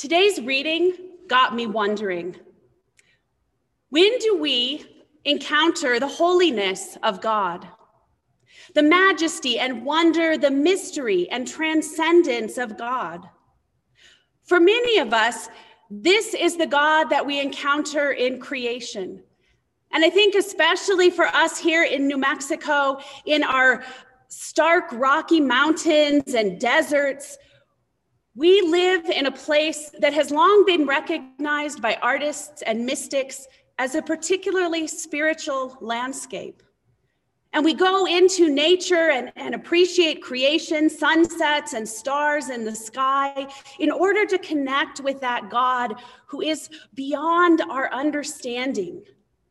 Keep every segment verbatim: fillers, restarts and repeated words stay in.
Today's reading got me wondering, when do we encounter the holiness of God? The majesty and wonder, the mystery and transcendence of God. For many of us, this is the God that we encounter in creation. And I think especially for us here in New Mexico, in our stark Rocky Mountains and deserts, we live in a place that has long been recognized by artists and mystics as a particularly spiritual landscape. And we go into nature and, and appreciate creation, sunsets and stars in the sky in order to connect with that God who is beyond our understanding.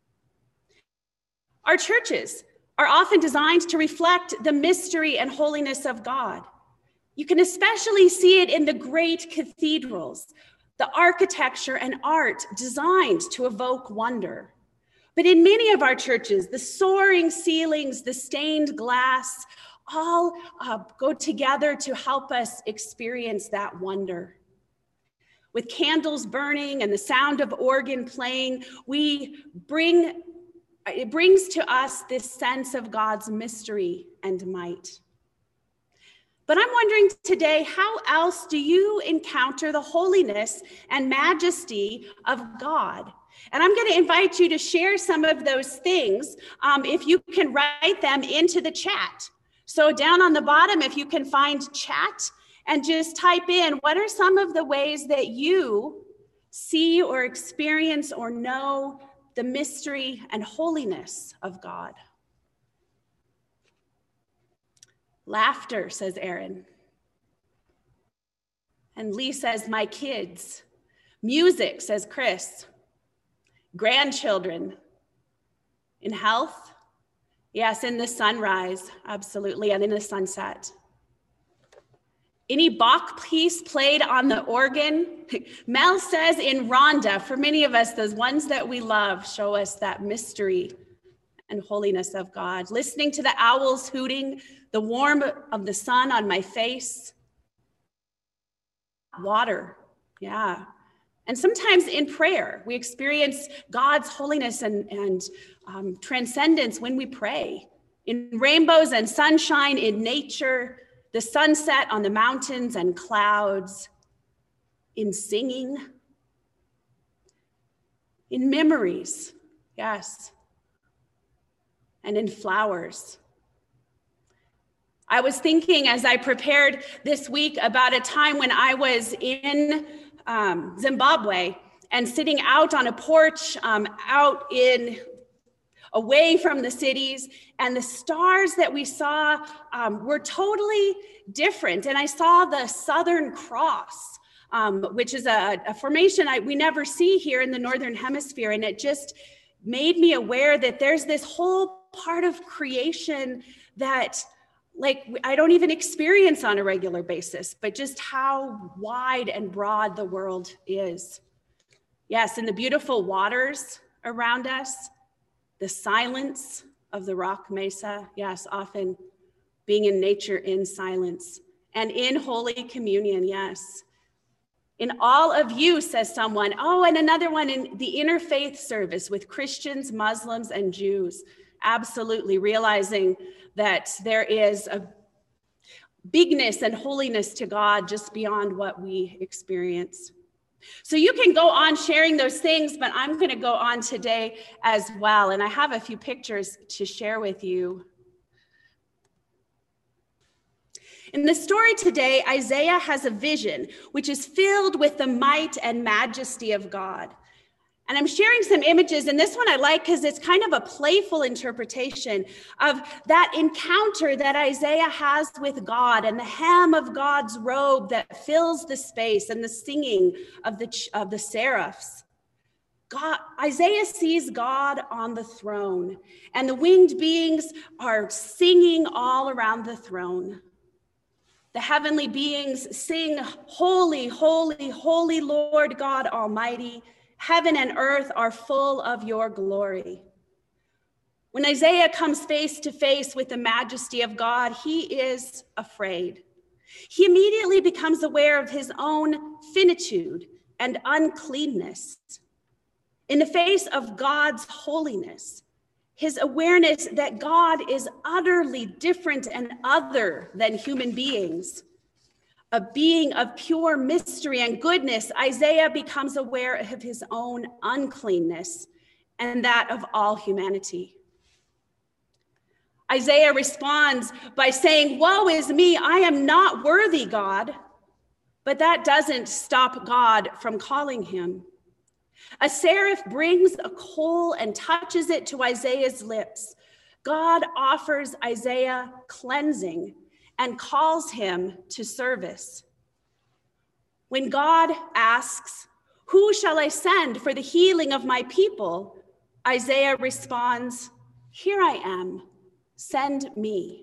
Our churches are often designed to reflect the mystery and holiness of God. You can especially see it in the great cathedrals, the architecture and art designed to evoke wonder. But in many of our churches, the soaring ceilings, the stained glass, all uh, go together to help us experience that wonder. With candles burning and the sound of organ playing, we bring, it brings to us this sense of God's mystery and might. But I'm wondering today, how else do you encounter the holiness and majesty of God? And I'm going to invite you to share some of those things, um, if you can write them into the chat. So down on the bottom, if you can find chat and just type in, what are some of the ways that you see or experience or know the mystery and holiness of God? Laughter, says Aaron. And Lee says, my kids. Music, says Chris. Grandchildren. In health? Yes, in the sunrise, absolutely, and in the sunset. Any Bach piece played on the organ? Mel says in Rhonda, for many of us, those ones that we love show us that mystery and holiness of God. Listening to the owls hooting, the warmth of the sun on my face. Water, yeah. And sometimes in prayer, we experience God's holiness and, and um, transcendence when we pray. In rainbows and sunshine, in nature, the sunset on the mountains and clouds, in singing, in memories, yes, and in flowers. I was thinking as I prepared this week about a time when I was in um, Zimbabwe and sitting out on a porch, um, out in, away from the cities, and the stars that we saw um, were totally different. And I saw the Southern Cross, um, which is a, a formation I, we never see here in the Northern Hemisphere. And it just made me aware that there's this whole part of creation that like I don't even experience on a regular basis, but just how wide and broad the world is. Yes, and the beautiful waters around us, the silence of the rock mesa, yes, often being in nature in silence, and in Holy Communion, yes. In all of you, says someone. Oh, and another one in the interfaith service with Christians, Muslims, and Jews. Absolutely realizing that there is a bigness and holiness to God just beyond what we experience. So you can go on sharing those things, but I'm going to go on today as well. And I have a few pictures to share with you. In the story today, Isaiah has a vision which is filled with the might and majesty of God. And I'm sharing some images, and this one I like because it's kind of a playful interpretation of that encounter that Isaiah has with God and the hem of God's robe that fills the space and the singing of the, of the seraphs. God, Isaiah sees God on the throne, and the winged beings are singing all around the throne. The heavenly beings sing, holy, holy, holy Lord God Almighty. Heaven and earth are full of your glory. When Isaiah comes face to face with the majesty of God, he is afraid. He immediately becomes aware of his own finitude and uncleanness. In the face of God's holiness, his awareness that God is utterly different and other than human beings, a being of pure mystery and goodness, Isaiah becomes aware of his own uncleanness and that of all humanity. Isaiah responds by saying, "Woe is me, I am not worthy, God." But that doesn't stop God from calling him. A seraph brings a coal and touches it to Isaiah's lips. God offers Isaiah cleansing and calls him to service. When God asks, "Who shall I send for the healing of my people?" Isaiah responds, "Here I am, send me."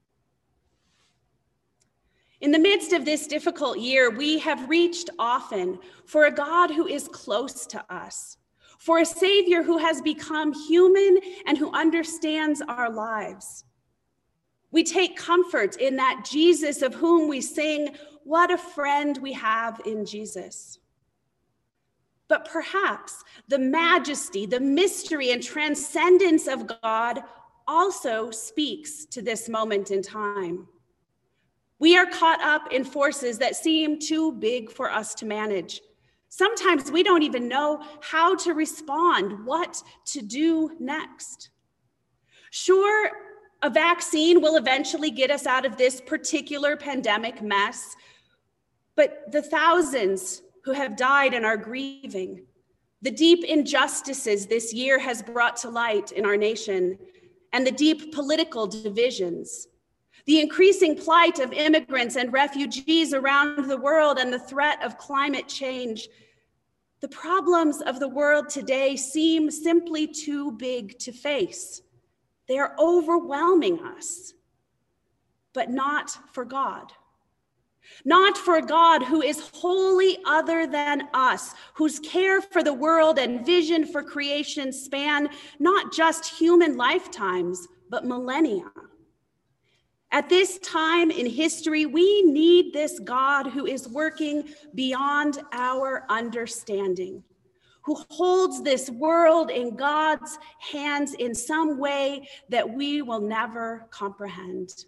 In the midst of this difficult year, we have reached often for a God who is close to us, for a Savior who has become human and who understands our lives. We take comfort in that Jesus of whom we sing, "What a friend we have in Jesus." But perhaps the majesty, the mystery, and transcendence of God also speaks to this moment in time. We are caught up in forces that seem too big for us to manage. Sometimes we don't even know how to respond, what to do next. Sure, a vaccine will eventually get us out of this particular pandemic mess, but the thousands who have died and are grieving, the deep injustices this year has brought to light in our nation, and the deep political divisions, the increasing plight of immigrants and refugees around the world, and the threat of climate change. The problems of the world today seem simply too big to face. They are overwhelming us, but not for God. Not for a God who is wholly other than us, whose care for the world and vision for creation span not just human lifetimes, but millennia. At this time in history, we need this God who is working beyond our understanding, who holds this world in God's hands in some way that we will never comprehend.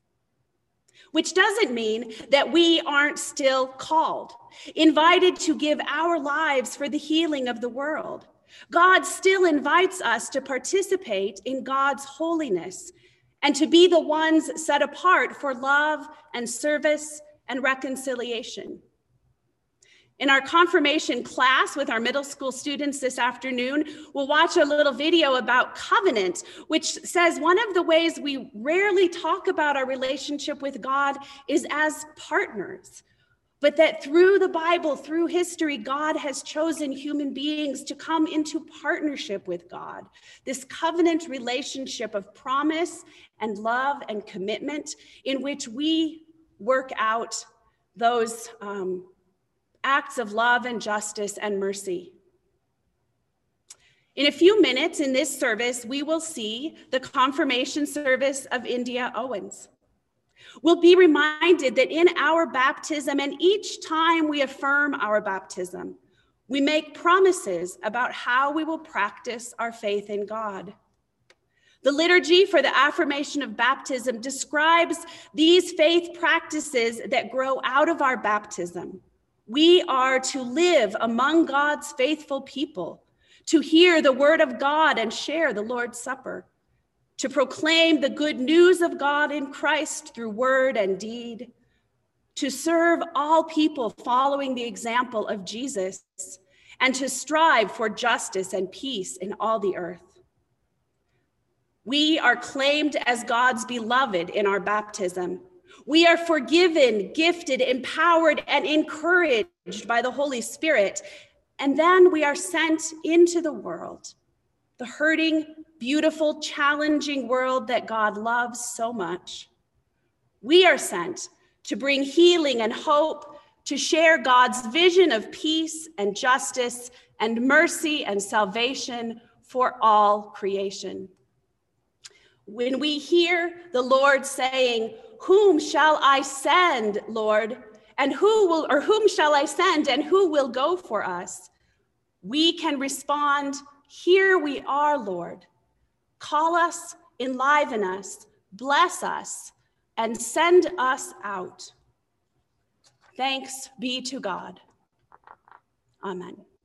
Which doesn't mean that we aren't still called, invited to give our lives for the healing of the world. God still invites us to participate in God's holiness and to be the ones set apart for love and service and reconciliation. In our confirmation class with our middle school students this afternoon, we'll watch a little video about covenant, which says one of the ways we rarely talk about our relationship with God is as partners, but that through the Bible, through history, God has chosen human beings to come into partnership with God, this covenant relationship of promise and love and commitment in which we work out those um, acts of love and justice and mercy. In a few minutes in this service, we will see the confirmation service of India Owens. We'll be reminded that in our baptism, and each time we affirm our baptism, we make promises about how we will practice our faith in God. The liturgy for the affirmation of baptism describes these faith practices that grow out of our baptism. We are to live among God's faithful people, to hear the word of God and share the Lord's Supper, to proclaim the good news of God in Christ through word and deed, to serve all people following the example of Jesus, and to strive for justice and peace in all the earth. We are claimed as God's beloved in our baptism. We are forgiven, gifted, empowered, and encouraged by the Holy Spirit. And then we are sent into the world, the hurting, beautiful, challenging world that God loves so much. We are sent to bring healing and hope, to share God's vision of peace and justice and mercy and salvation for all creation. When we hear the Lord saying, "Whom shall I send, Lord?" And who will, or whom shall I send, and who will go for us? We can respond, here we are, Lord. Call us, enliven us, bless us, and send us out. Thanks be to God. Amen.